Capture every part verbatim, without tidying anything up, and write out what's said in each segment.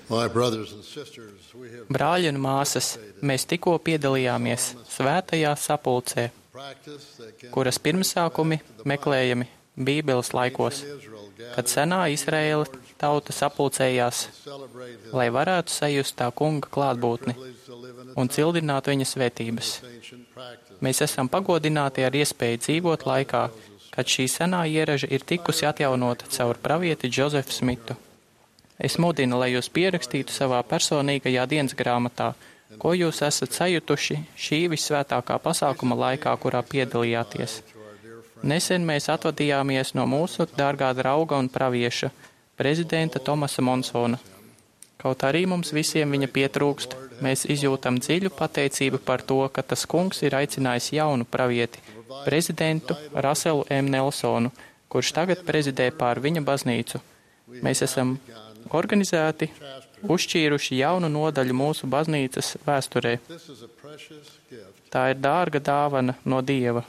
Brāļi un māsas, mēs tikko piedalījāmies svētajā sapulcē, kuras pirmsākumi meklējami Bībeles laikos, kad senā Izraēla tauta sapulcējās, lai varētu sajust tā kunga klātbūtni un cildināt viņa svētības. Mēs esam pagodināti ar iespēju dzīvot laikā, kad šī senā ieraža ir tikusi atjaunota caur pravieti Džozefu Smitu. Es mudinu, lai jūs pierakstītu savā personīgajā dienas grāmatā, ko jūs esat sajutuši šī visvētākā pasākuma laikā, kurā piedalījāties. Nesen mēs atvadījāmies no mūsu dārgā drauga un pravieša, prezidenta Tomasa Monsona. Kaut arī mums visiem viņa pietrūkst, mēs izjūtam dziļu pateicību par to, ka tas kungs ir aicinājis jaunu pravieti, prezidentu Raselu M. Nelsonu, kurš tagad prezidē pār viņa baznīcu. Mēs esam organizēti, uzšķīruši jaunu nodaļu mūsu baznīcas vēsturē. Tā ir dārga dāvana no Dieva.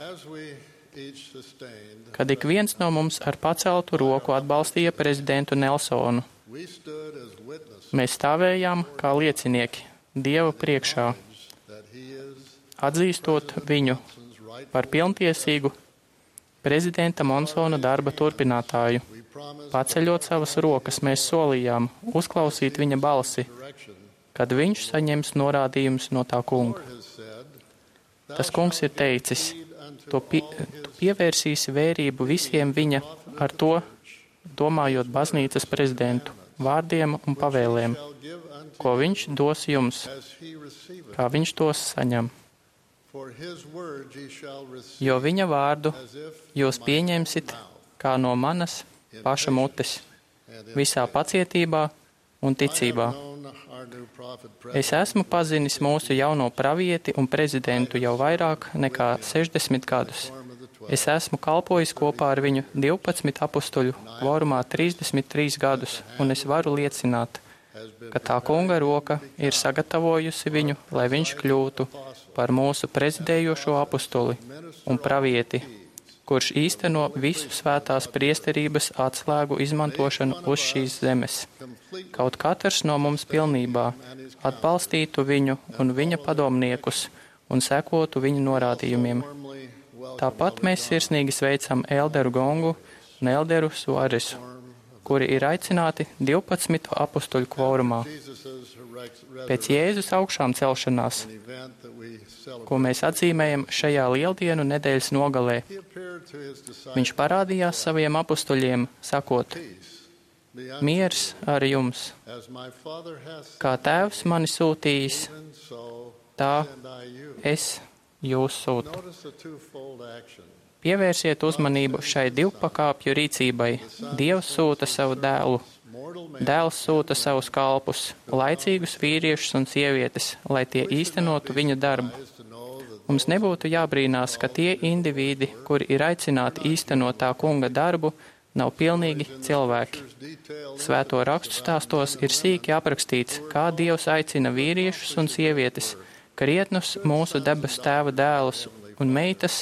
Kad ik viens no mums ar paceltu roku atbalstīja prezidentu Nelsonu, mēs stāvējām kā liecinieki Dieva priekšā, atzīstot viņu par pilntiesīgu prezidenta Monsona darba turpinātāju. Paceļot savas rokas, mēs solījām uzklausīt viņa balsi, kad viņš saņems norādījumus no tā kunga. Tas kungs ir teicis, tu, pie, tu pievērsīsi vērību visiem viņa ar to, domājot baznīcas prezidentu, vārdiem un pavēlēm, ko viņš dos jums, kā viņš tos saņem. Jo viņa vārdu jūs pieņemsit kā no manas paša mutes, visā pacietībā un ticībā. Es esmu pazinis mūsu jauno pravieti un prezidentu jau vairāk nekā sešdesmit gadus. Es esmu kalpojis kopā ar viņu divpadsmit apustuļu kvorumā trīsdesmit trīs gadus, un es varu liecināt, ka tā kunga roka ir sagatavojusi viņu, lai viņš kļūtu par mūsu prezidējošo apustuli un pravieti, kurš īsteno visu svētās priesterības atslēgu izmantošanu uz šīs zemes. Kaut katrs no mums pilnībā atbalstītu viņu un viņa padomniekus un sekotu viņa norādījumiem. Tāpat mēs sirsnīgi sveicam Elderu Gongu un Elderu Suaresu, kuri ir aicināti divpadsmit apustuļu kvorumā. Pēc Jēzus augšām celšanās, ko mēs atzīmējam šajā lieldienu nedēļas nogalē, viņš parādījās saviem apustuļiem, sakot, miers ar jums, kā tēvs mani sūtījis, tā es jūs sūtu. Pievērsiet uzmanību šai divpakāpju rīcībai. Dievs sūta savu dēlu. Dēls sūta savus kalpus, laicīgus vīriešus un sievietes, lai tie īstenotu viņa darbu. Mums nebūtu jābrīnās, ka tie indivīdi, kuri ir aicināti īstenot tā kunga darbu, nav pilnīgi cilvēki. Svēto rakstu stāstos ir sīki aprakstīts, kā Dievs aicina vīriešus un sievietes, krietnus mūsu debesu tēva dēlus un meitas,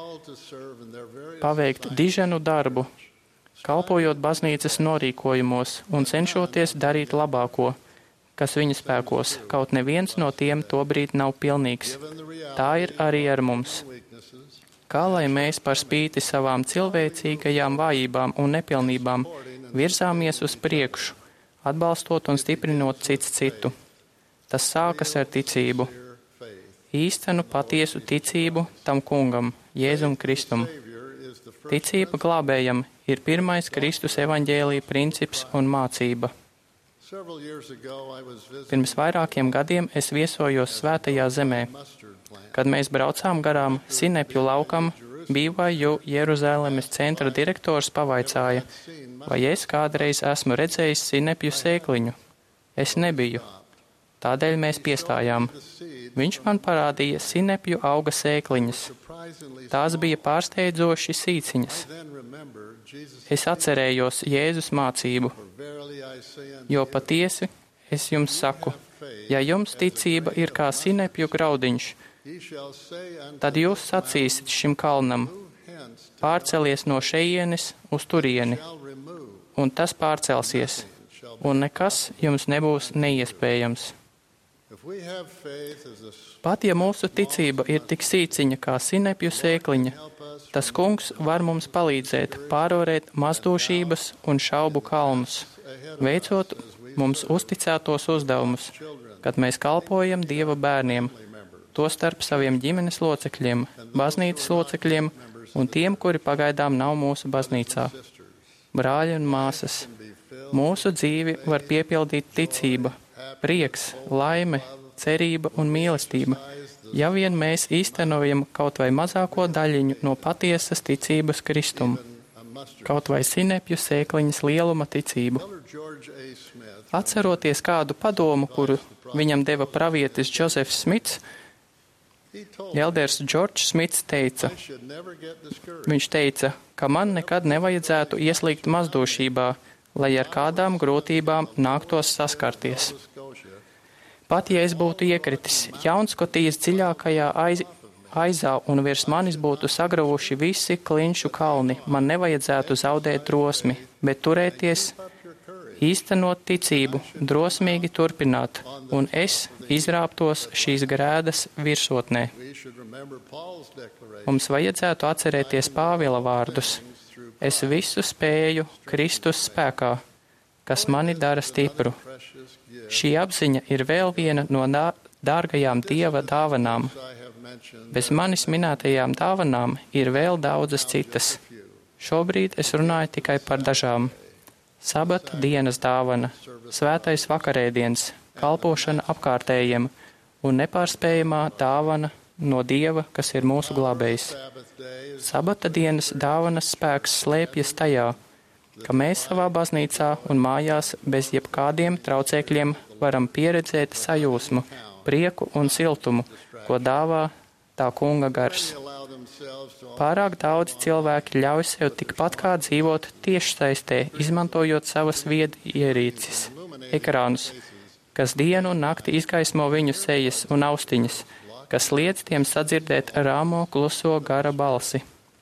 paveikt diženu darbu, kalpojot baznīcas norīkojumos un cenšoties darīt labāko, kas viņu spēkos, kaut neviens no tiem tobrīd nav pilnīgs. Tā ir arī ar mums. Kā lai mēs par spīti savām cilvēcīgajām vājībām un nepilnībām virzāmies uz priekšu, atbalstot un stiprinot cits citu. Tas sākas ar ticību. Īstenu patiesu ticību tam kungam, Jēzum Kristum. Ticība glābējam ir pirmais Kristus evaņģēlija princips un mācība. Pirms vairākiem gadiem es viesojos Svētajā zemē. Kad mēs braucām garām Sinepju laukam, B Y U Jeruzalemes centra direktors pavaicāja, vai es kādreiz esmu redzējis Sinepju sēkliņu. Es nebiju. Tādēļ mēs piestājām. Viņš man parādīja Sinepju auga sēkliņas. Tās bija pārsteidzoši sīciņas. Es atcerējos Jēzus mācību, jo patiesi es jums saku, ja jums ticība ir kā sinepju graudiņš, tad jūs sacīsiet šim kalnam, pārcelies no šejienes uz turieni, un tas pārcelsies. un nekas jums nebūs neiespējams. Pat ja mūsu ticība ir tik sīciņa kā sinepju sēkliņa, tas Kungs var mums palīdzēt pārvarēt mazdūšības un šaubu kalnus, veicot mums uzticētos uzdevumus, kad mēs kalpojam Dieva bērniem, tostarp saviem ģimenes locekļiem, baznīcas locekļiem un tiem, kuri pagaidām nav mūsu baznīcā. Brāļi un māsas, mūsu dzīvi var piepildīt ticība, prieks, laime, cerība un mīlestība, ja vien mēs īstenojam kaut vai mazāko daļiņu no patiesas ticības Kristumu, kaut vai sinepju sēkliņas lieluma ticību. Atceroties kādu padomu, kuru viņam deva pravietis Džozefs Smits, elders Džordžs Smits teica, viņš teica, ka man nekad nevajadzētu ieslīgt mazdūšībā, lai ar kādām grūtībām nāktos saskarties. Pat ja es būtu iekritis Jaunskotijas dziļākajā aiz, aizā un virs manis būtu sagravuši visi klinšu kalni, man nevajadzētu zaudēt drosmi, bet turēties, īstenot ticību, drosmīgi turpināt, un es izrāptos šīs grēdas virsotnē. Mums vajadzētu atcerēties Pāvila vārdus. Es visu spēju Kristus spēkā, kas mani dara stipru. Šī apziņa ir vēl viena no dārgajām Dieva dāvanām. Bez manis minētajām dāvanām ir vēl daudzas citas. Šobrīd es runāju tikai par dažām. Sabata dienas dāvana, svētais vakarēdiens, kalpošana apkārtējiem un nepārspējamā dāvana no Dieva, kas ir mūsu glābējs. Sabata dienas dāvanas spēks slēpjas tajā, ka mēs savā baznīcā un mājās bez jebkādiem traucēkļiem varam pieredzēt sajūsmu, prieku un siltumu, ko dāvā tā Kunga gars. Pārāk daudz cilvēki ļauj sev tikpat kā dzīvot tiešsaistē, izmantojot savas viedierīces, ekrānus, kas dienu un nakti izgaismo viņu sejas un austiņas, kas liedz tiem sadzirdēt rāmo, kluso gara balsi.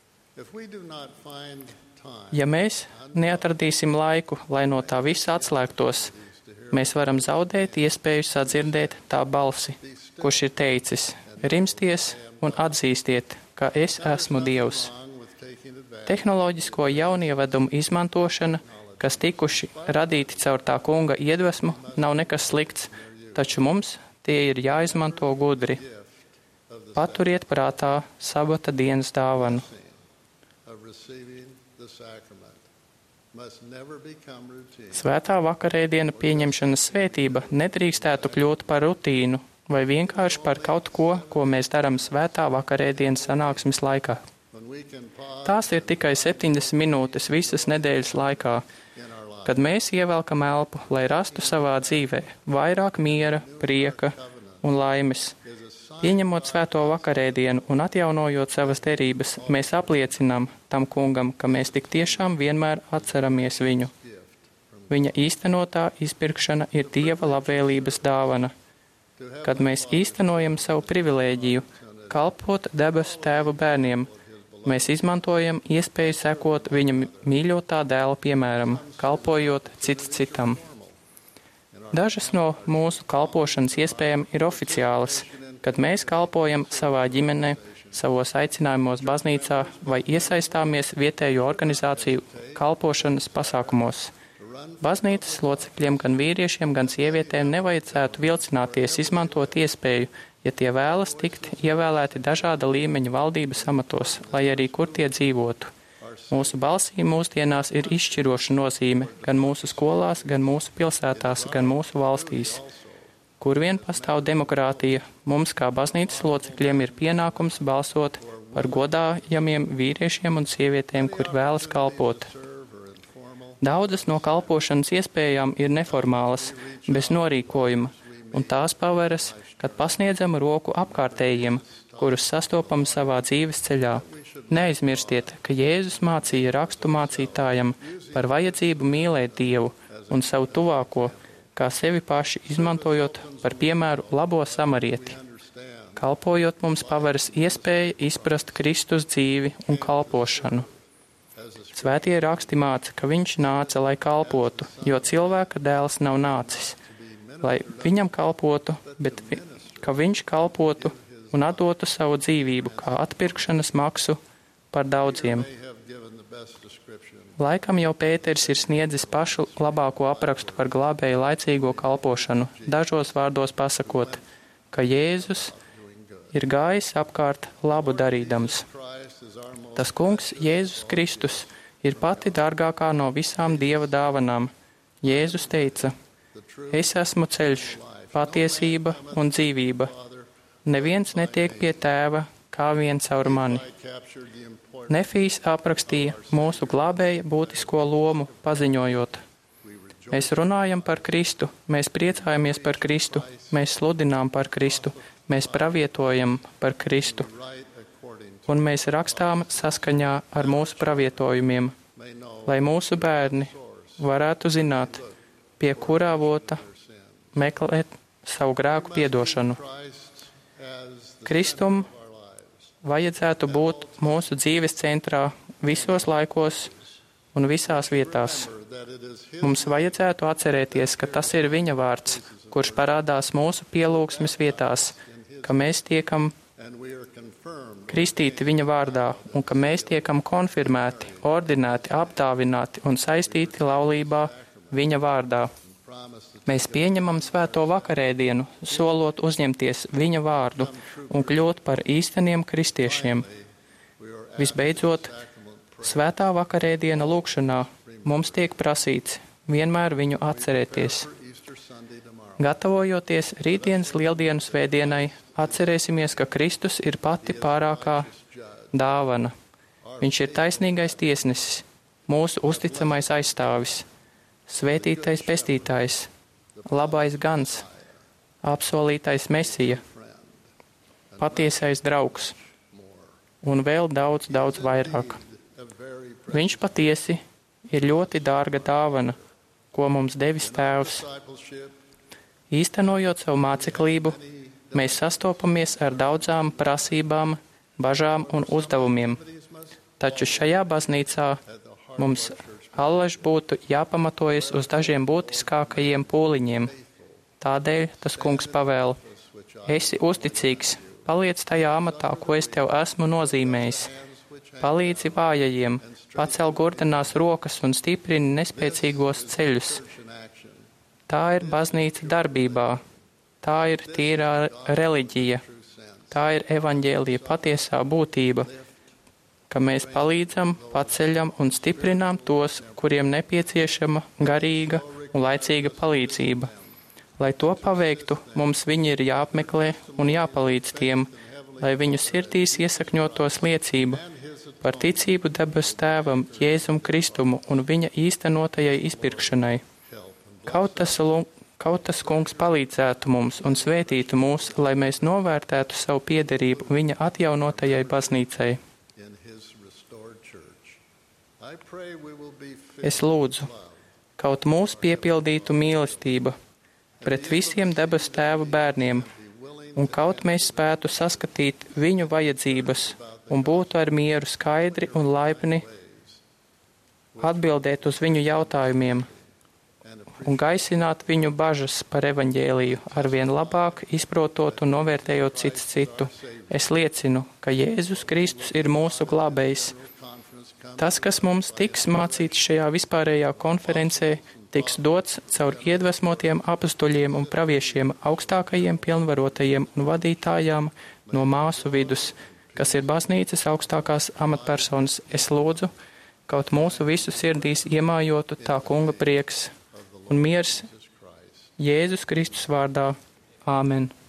Ja mēs neatradīsim laiku, lai no tā visa atslēgtos, mēs varam zaudēt iespēju sadzirdēt tā balsi, kurš ir teicis, rimsties un atzīstiet, ka es esmu Dievs. Tehnoloģisko jaunievedumu izmantošana, kas tikuši radīti caur tā Kunga iedvesmu, nav nekas slikts, taču mums tie ir jāizmanto gudri. Paturiet prātā sabata dienas dāvanu. Svētā vakarēdiena pieņemšanas svētība nedrīkstētu kļūt par rutīnu vai vienkārši par kaut ko, ko mēs darām svētā vakarēdienas sanāksmes laikā. Tās ir tikai septiņdesmit minūtes visas nedēļas laikā, kad mēs ievelkam elpu, lai rastu savā dzīvē vairāk miera, prieka un laimes. Pieņemot svēto vakarēdienu un atjaunojot savas derības, mēs apliecinām tam Kungam, ka mēs tik tiešām vienmēr atceramies viņu. Viņa īstenotā izpirkšana ir Dieva labvēlības dāvana. Kad mēs īstenojam savu privilēģiju, kalpot debesu Tēva bērniem, mēs izmantojam iespēju sekot viņa mīļotā dēla piemēram, kalpojot cits citam. Dažas no mūsu kalpošanas iespējām ir oficiālas, kad mēs kalpojam savā ģimenē, savos aicinājumos baznīcā vai iesaistāmies vietējo organizāciju kalpošanas pasākumos. Baznīcas locekļiem, gan vīriešiem, gan sievietēm nevajadzētu vilcināties izmantot iespēju, ja tie vēlas tikt ievēlēti dažāda līmeņa valdības amatos, lai arī kur tie dzīvotu. Mūsu balsī mūsdienās ir izšķiroša nozīme gan mūsu skolās, gan mūsu pilsētās, gan mūsu valstīs. Kur vien pastāv demokrātija, mums kā baznīcas locekļiem ir pienākums balsot par godājamiem vīriešiem un sievietēm, kuri vēlas kalpot. Daudzas no kalpošanas iespējām ir neformālas, bez norīkojuma, un tās paveras, kad pasniedzam roku apkārtējiem, kurus sastopam savā dzīves ceļā. Neaizmirstiet, ka Jēzus mācīja rakstu mācītājam par vajadzību mīlēt Dievu un savu tuvāko, kā sevi paši izmantojot par piemēru labo samarieti. Kalpojot mums paveras iespēja izprast Kristus dzīvi un kalpošanu. Svētie raksti māca, ka viņš nāca, lai kalpotu, jo cilvēka dēls nav nācis, lai viņam kalpotu, bet vi, ka viņš kalpotu un atdotu savu dzīvību kā atpirkšanas maksu par daudziem. Laikam jau Pēters ir sniedzis pašu labāko aprakstu par glābēju laicīgo kalpošanu, dažos vārdos pasakot, ka Jēzus ir gājis apkārt labu darīdams. Tas kungs, Jēzus Kristus, ir pati dārgākā no visām Dieva dāvanām. Jēzus teica, es esmu ceļš, patiesība un dzīvība. Neviens netiek pie tēva, kā vien caur mani. Nefijs aprakstīja mūsu glābēja būtisko lomu, paziņojot. Mēs runājam par Kristu, mēs priecājamies par Kristu, mēs sludinām par Kristu, mēs pravietojam par Kristu, un mēs rakstām saskaņā ar mūsu pravietojumiem, lai mūsu bērni varētu zināt, pie kurā avota meklēt savu grēku piedošanu. Kristum vajadzētu būt mūsu dzīves centrā visos laikos un visās vietās. Mums vajadzētu atcerēties, ka tas ir viņa vārds, kurš parādās mūsu pielūgsmes vietās, ka mēs tiekam kristīti viņa vārdā un ka mēs tiekam konfirmēti, ordinēti, apdāvināti un saistīti laulībā viņa vārdā. Mēs pieņemam svēto vakarēdienu, solot uzņemties viņa vārdu un kļūt par īsteniem kristiešiem. Visbeidzot, svētā vakarēdiena lūgšanā mums tiek prasīts vienmēr viņu atcerēties. Gatavojoties rītdienas lieldienu svētdienai, atcerēsimies, ka Kristus ir pati pārākā dāvana. Viņš ir taisnīgais tiesnesis, mūsu uzticamais aizstāvis, svētītais pestītājs, labais gans, apsolītais Mesija, patiesais draugs un vēl daudz, daudz vairāk. Viņš patiesi ir ļoti dārga dāvana, ko mums devis Tēvs. Īstenojot savu māceklību, mēs sastopamies ar daudzām prasībām, bažām un uzdevumiem, taču šajā baznīcā mums allaž būtu jāpamatojas uz dažiem būtiskākajiem pūliņiem. Tādēļ tas kungs pavēl, esi uzticīgs, paliec tajā amatā, ko es tev esmu nozīmējis. Palīdzi vājajiem, pacel gurdenās rokas un stiprini nespēcīgos ceļus. Tā ir baznīca darbībā, tā ir tīrā reliģija, tā ir evaņģēlija patiesā būtība, ka mēs palīdzam, paceļam un stiprinām tos, kuriem nepieciešama garīga un laicīga palīdzība. Lai to paveiktu, mums viņi ir jāapmeklē un jāpalīdz tiem, lai viņu sirdīs iesakņotos liecību par ticību debesu Tēvam, Jēzum Kristumu un viņa īstenotajai izpirkšanai. Kaut tas, kaut tas kungs palīdzētu mums un svētītu mūs, lai mēs novērtētu savu piederību viņa atjaunotajai baznīcai. Es lūdzu, kaut mūs piepildītu mīlestība pret visiem debesu Tēva bērniem, un kaut mēs spētu saskatīt viņu vajadzības un būtu ar mieru skaidri un laipni atbildēt uz viņu jautājumiem un gaisināt viņu bažas par evaņģēliju, arvien labāk izprotot un novērtējot cits citu. Es liecinu, ka Jēzus Kristus ir mūsu glābējs. Tas, kas mums tiks mācīts šajā vispārējā konferencē, tiks dots caur iedvesmotiem apustuļiem un praviešiem, augstākajiem pilnvarotajiem un vadītājām no māsu vidus, kas ir baznīcas augstākās amatpersonas. Es lūdzu, kaut mūsu visu sirdīs iemājotu tā kunga prieks un miers Jēzus Kristus vārdā. Āmen.